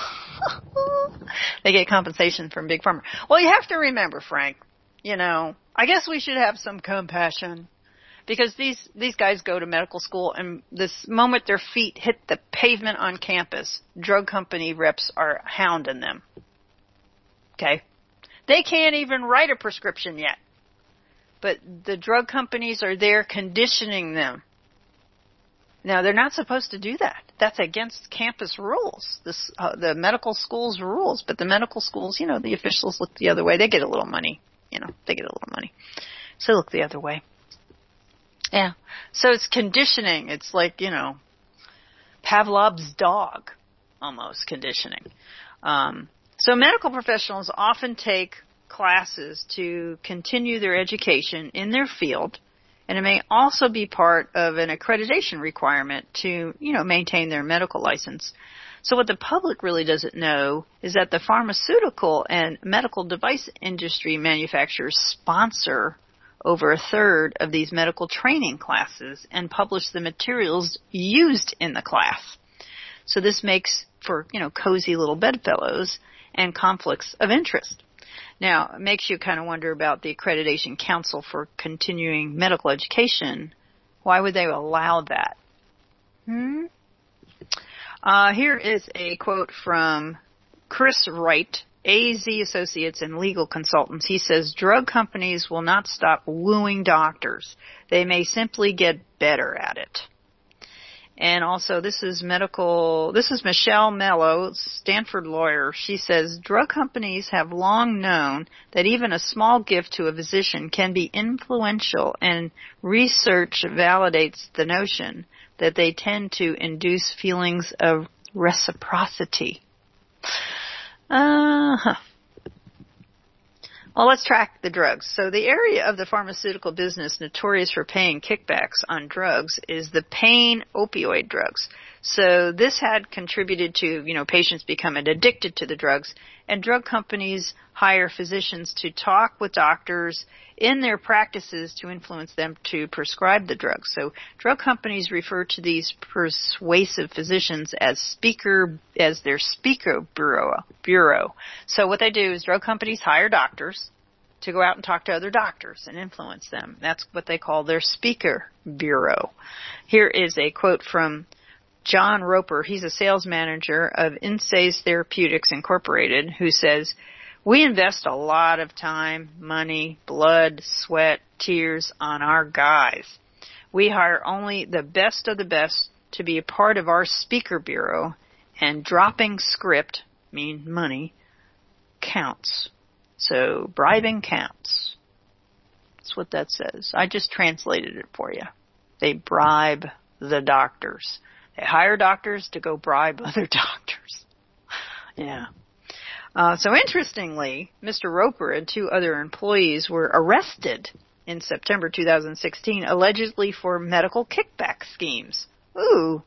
They get compensation from Big Pharma. Well, you have to remember, Frank, you know, I guess we should have some compassion because these, these guys go to medical school, and this moment their feet hit the pavement on campus, drug company reps are hounding them. Okay? They can't even write a prescription yet. But the drug companies are there conditioning them. Now, they're not supposed to do that. That's against campus rules, this, uh, the medical school's rules. But the medical schools, you know, the officials look the other way. They get a little money. You know, they get a little money. So look the other way. Yeah. So it's conditioning. It's like, you know, Pavlov's dog, almost conditioning. Um, so medical professionals often take classes to continue their education in their field, and it may also be part of an accreditation requirement to, you know, maintain their medical license. So what the public really doesn't know is that the pharmaceutical and medical device industry manufacturers sponsor over a third of these medical training classes and publish the materials used in the class. So this makes for, you know, cozy little bedfellows and conflicts of interest. Now, it makes you kind of wonder about the Accreditation Council for Continuing Medical Education. Why would they allow that? Hmm? Uh, here is a quote from Chris Wright, A Z Associates and Legal Consultants. He says, drug companies will not stop wooing doctors. They may simply get better at it. And also, this is medical, this is Michelle Mello, Stanford lawyer. She says, drug companies have long known that even a small gift to a physician can be influential, and research validates the notion that they tend to induce feelings of reciprocity. Uh-huh. Well, let's track the drugs. So the area of the pharmaceutical business notorious for paying kickbacks on drugs is the pain opioid drugs. So this had contributed to, you know, patients becoming addicted to the drugs, and drug companies hire physicians to talk with doctors in their practices to influence them to prescribe the drugs. So drug companies refer to these persuasive physicians as speaker, as their speaker bureau. bureau. So what they do is drug companies hire doctors to go out and talk to other doctors and influence them. That's what they call their speaker bureau. Here is a quote from John Roper. He's a sales manager of Insays Therapeutics Incorporated, who says, "We invest a lot of time, money, blood, sweat, tears on our guys. We hire only the best of the best to be a part of our speaker bureau, and dropping script, mean money, counts. So bribing counts." That's what that says. I just translated it for you. They bribe the doctors. They hire doctors to go bribe other doctors. Yeah. Uh, so interestingly, Mister Roper and two other employees were arrested in September two thousand sixteen, allegedly for medical kickback schemes. Ooh.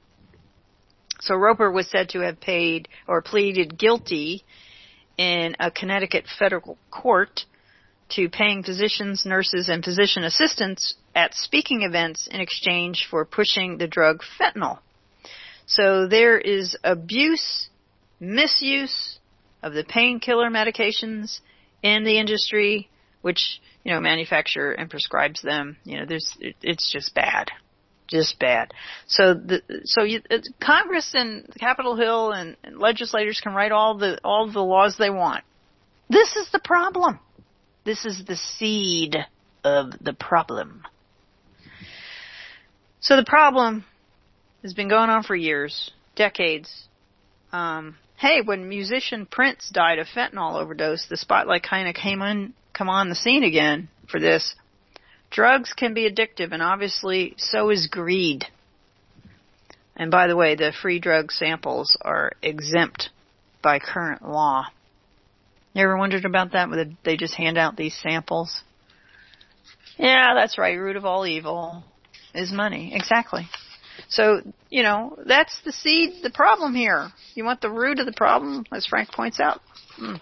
So Roper was said to have paid or pleaded guilty in a Connecticut federal court to paying physicians, nurses, and physician assistants at speaking events in exchange for pushing the drug fentanyl. So there is abuse, misuse of the painkiller medications in the industry, which, you know, manufacture and prescribes them. You know, there's, it's just bad. Just bad. So the, so you, Congress and Capitol Hill and, and legislators can write all the, all the laws they want. This is the problem. This is the seed of the problem. So the problem has been going on for years, decades. Um, hey, when musician Prince died of fentanyl overdose, the spotlight kind of came on, come on the scene again for this. Drugs can be addictive, and obviously so is greed. And by the way, the free drug samples are exempt by current law. You ever wondered about that? Whether they just hand out these samples? Yeah, that's right. Root of all evil is money. Exactly. So, you know, that's the seed, the problem here. You want the root of the problem, as Frank points out? Hmm.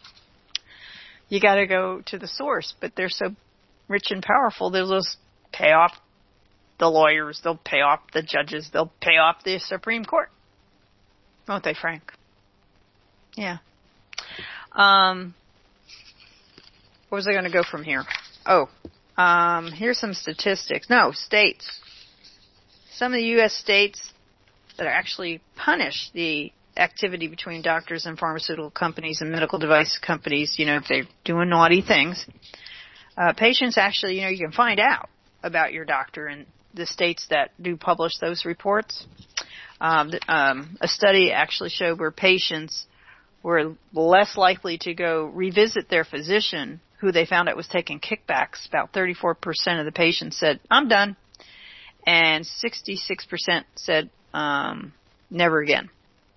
You got to go to the source, but they're so rich and powerful, they'll just pay off the lawyers, they'll pay off the judges, they'll pay off the Supreme Court. Won't they, Frank? Yeah. Um, where was I going to go from here? Oh, um, here's some statistics. No, states. Some of the U S states that actually punish the activity between doctors and pharmaceutical companies and medical device companies, you know, if they're doing naughty things. Uh, patients actually, you know, you can find out about your doctor in the states that do publish those reports. Um, um, a study actually showed where patients were less likely to go revisit their physician who they found out was taking kickbacks. About thirty-four percent of the patients said, "I'm done." And sixty-six percent said, um, never again.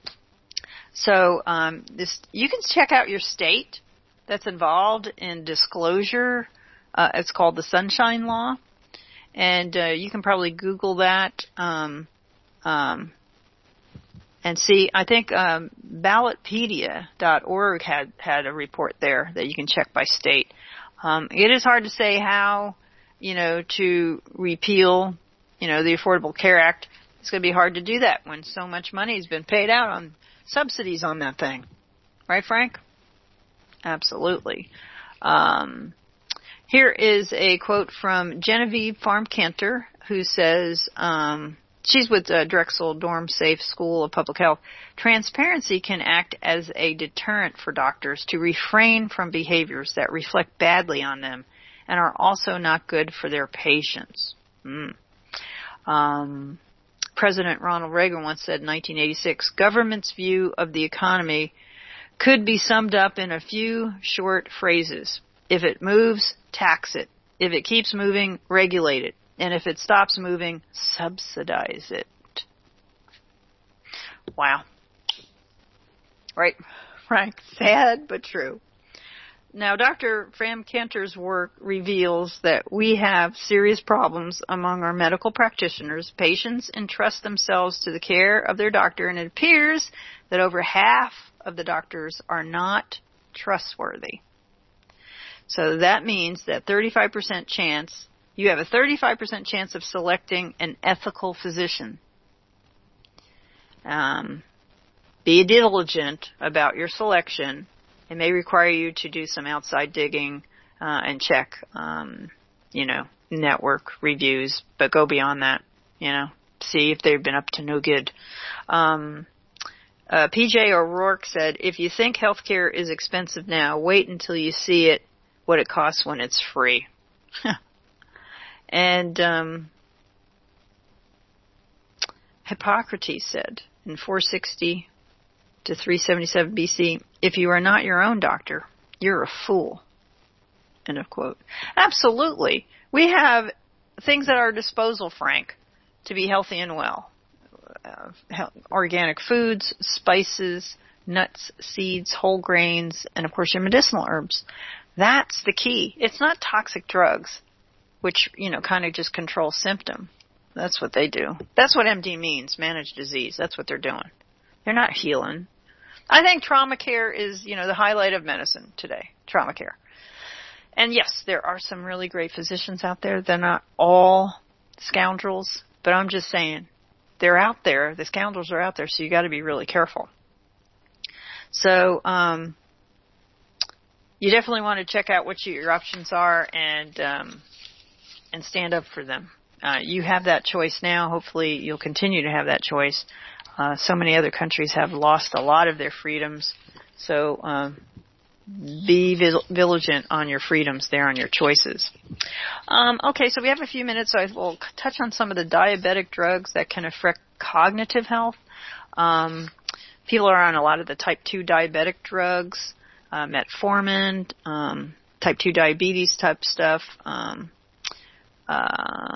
So, um, this, you can check out your state that's involved in disclosure. Uh, it's called the Sunshine Law. And, uh, you can probably Google that, um, um, and see, I think, um, ballotpedia dot org had, had a report there that you can check by state. Um, it is hard to say how, you know, to repeal, you know, the Affordable Care Act. It's going to be hard to do that when so much money has been paid out on subsidies on that thing. Right, Frank? Absolutely. Um, here is a quote from Genevieve Farm-Cantor, who says, um, she's with uh, Drexel Dorm Safe School of Public Health. Transparency can act as a deterrent for doctors to refrain from behaviors that reflect badly on them and are also not good for their patients. Mm. Um, President Ronald Reagan once said in nineteen eighty-six, government's view of the economy could be summed up in a few short phrases. If it moves, tax it. If it keeps moving, regulate it. And if it stops moving, subsidize it. Wow. Right, Frank? Sad but true. now, Doctor Fram Cantor's work reveals that we have serious problems among our medical practitioners. Patients entrust themselves to the care of their doctor, and it appears that over half of the doctors are not trustworthy. So that means that thirty-five percent chance, you have a thirty-five percent chance of selecting an ethical physician. Um, be diligent about your selection. It may require you to do some outside digging uh, and check, um, you know, network reviews, but go beyond that, you know, see if they've been up to no good. Um, uh, P J O'Rourke said, if you think healthcare is expensive now, wait until you see it, what it costs when it's free. And um, Hippocrates said in four sixty to three seventy-seven B C, if you are not your own doctor, you're a fool. End of quote. Absolutely. We have things at our disposal, Frank, to be healthy and well. Uh, organic foods, spices, nuts, seeds, whole grains, and of course your medicinal herbs. That's the key. It's not toxic drugs, which, you know, kind of just control symptom. That's what they do. That's what M D means, manage disease. That's what they're doing. They're not healing. I think trauma care is, you know, the highlight of medicine today, trauma care. And yes, there are some really great physicians out there. They're not all scoundrels, but I'm just saying, they're out there. The scoundrels are out there, so you got to be really careful. So, um, you definitely want to check out what your options are and, um, and stand up for them. Uh, you have that choice now. Hopefully you'll continue to have that choice. Uh, so many other countries have lost a lot of their freedoms. So, um, be vigilant on your freedoms there, on your choices. Um, okay, so we have a few minutes, so I will touch on some of the diabetic drugs that can affect cognitive health. Um, people are on a lot of the type two diabetic drugs, uh, metformin, um, type two diabetes type stuff. Um, uh,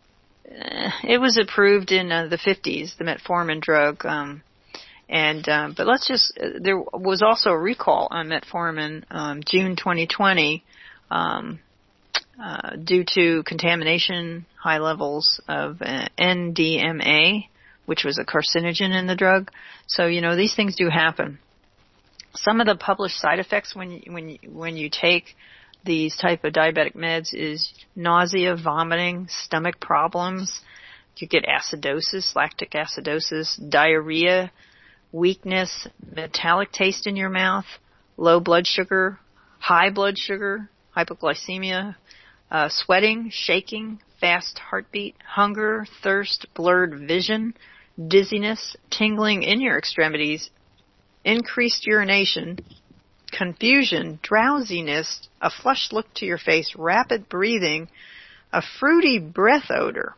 it was approved in uh, the fifties, the metformin drug. Um, And, um, but let's just, uh, there was also a recall on metformin, um, June twenty twenty, um, uh, due to contamination, high levels of uh, N D M A, which was a carcinogen in the drug. So, you know, these things do happen. Some of the published side effects when you, when you, when you take these type of diabetic meds is nausea, vomiting, stomach problems. You get acidosis, lactic acidosis, diarrhea, weakness, metallic taste in your mouth, low blood sugar, high blood sugar, hypoglycemia, uh, sweating, shaking, fast heartbeat, hunger, thirst, blurred vision, dizziness, tingling in your extremities, increased urination, confusion, drowsiness, a flushed look to your face, rapid breathing, a fruity breath odor.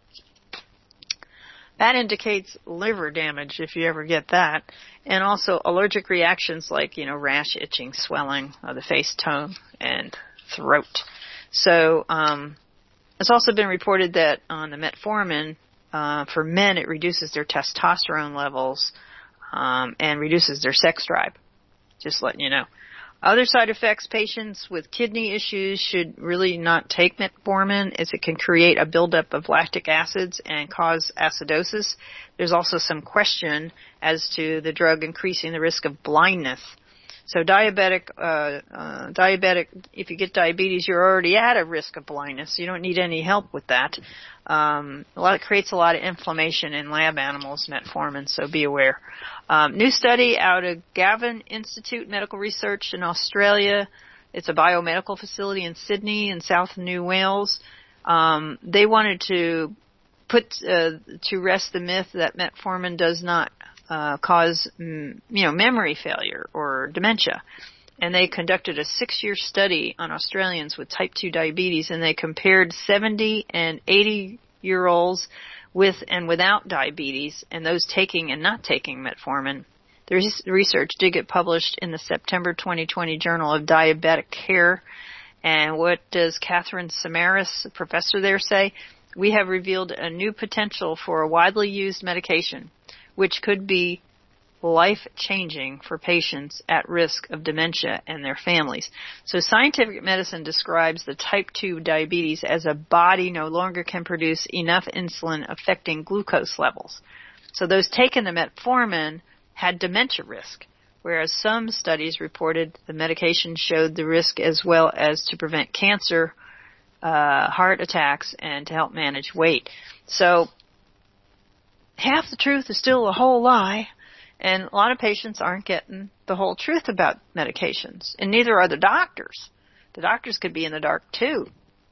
That indicates liver damage if you ever get that. And also allergic reactions like, you know, rash, itching, swelling of the face, tongue, and throat. So um, it's also been reported that on the metformin, uh, for men, it reduces their testosterone levels um, and reduces their sex drive. Just letting you know. Other side effects, patients with kidney issues should really not take metformin as it can create a buildup of lactic acids and cause acidosis. There's also some question as to the drug increasing the risk of blindness. So diabetic, uh, uh, diabetic, if you get diabetes, you're already at a risk of blindness. So you don't need any help with that. Um, a lot, it creates a lot of inflammation in lab animals, metformin, so be aware. Um, new study out of Gavin Institute Medical Research in Australia. It's a biomedical facility in Sydney in South New Wales. Um, they wanted to put uh, to rest the myth that metformin does not uh, cause, mm, you know, memory failure or dementia. And they conducted a six-year study on Australians with type two diabetes, and they compared seventy and eighty-year-olds with and without diabetes, and those taking and not taking metformin. The research did get published in the September twenty twenty Journal of Diabetic Care. And what does Catherine Samaras, professor there, say? We have revealed a new potential for a widely used medication, which could be life-changing for patients at risk of dementia and their families. So scientific medicine describes the type two diabetes as a body no longer can produce enough insulin affecting glucose levels. So those taking the metformin had dementia risk, whereas some studies reported the medication showed the risk as well as to prevent cancer, uh, heart attacks, and to help manage weight. So half the truth is still a whole lie. And a lot of patients aren't getting the whole truth about medications. And neither are the doctors. The doctors could be in the dark too.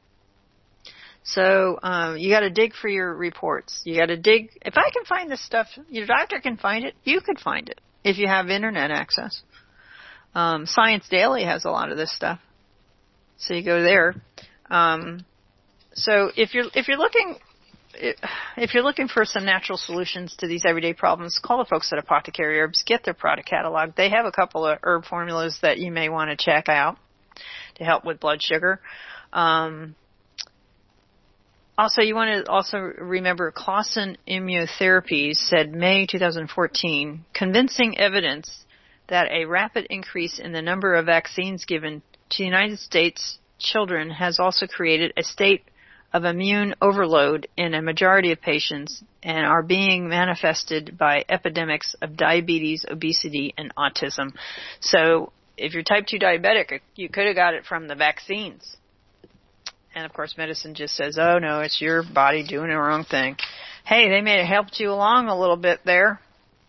So um, you got to dig for your reports. You got to dig. If I can find this stuff, your doctor can find it. You could find it if you have internet access. Um, Science Daily has a lot of this stuff. So you go there. Um, so if you're if you're looking... If you're looking for some natural solutions to these everyday problems, call the folks at Apothecary Herbs. Get their product catalog. They have a couple of herb formulas that you may want to check out to help with blood sugar. Um, also, you want to also remember Clausen Immunotherapies said May twenty fourteen, convincing evidence that a rapid increase in the number of vaccines given to United States children has also created a state of immune overload in a majority of patients and are being manifested by epidemics of diabetes, obesity, and autism. So if you're type two diabetic, you could have got it from the vaccines. And, of course, medicine just says, oh, no, it's your body doing the wrong thing. Hey, they may have helped you along a little bit there,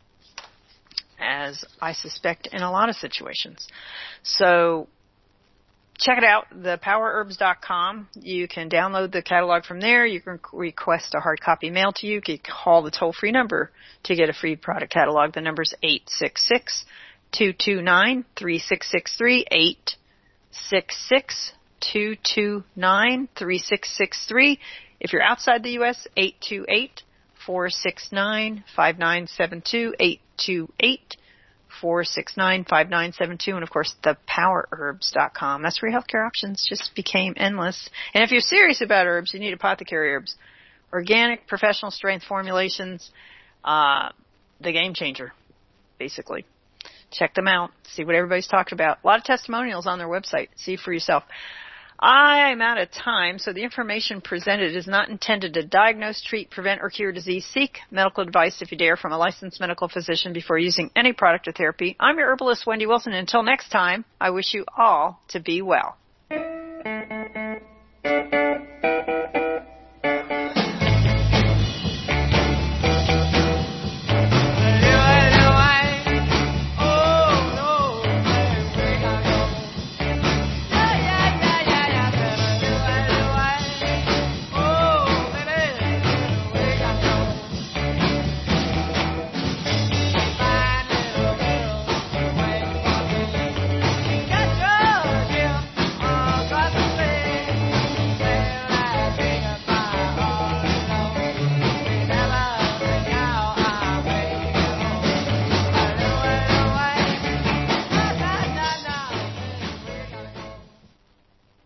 as I suspect in a lot of situations. So check it out, the power herbs dot com. You can download the catalog from there. You can request a hard copy mailed to you. You can call the toll-free number to get a free product catalog. The number is eight six six, two two nine, three six six three, eight six six, two two nine, three six six three. If you're outside the U S, eight two eight, four six nine, five nine seven two, eight two eight, four six nine, five nine seven two, and of course the power herbs dot com. That's where your healthcare options just became endless. And if you're serious about herbs, you need Apothecary Herbs. Organic, professional strength formulations, uh, the game changer, basically. Check them out. See what everybody's talking about. A lot of testimonials on their website. See for yourself. I'm out of time, so the information presented is not intended to diagnose, treat, prevent, or cure disease. Seek medical advice, if you dare, from a licensed medical physician before using any product or therapy. I'm your herbalist, Wendy Wilson. Until next time, I wish you all to be well.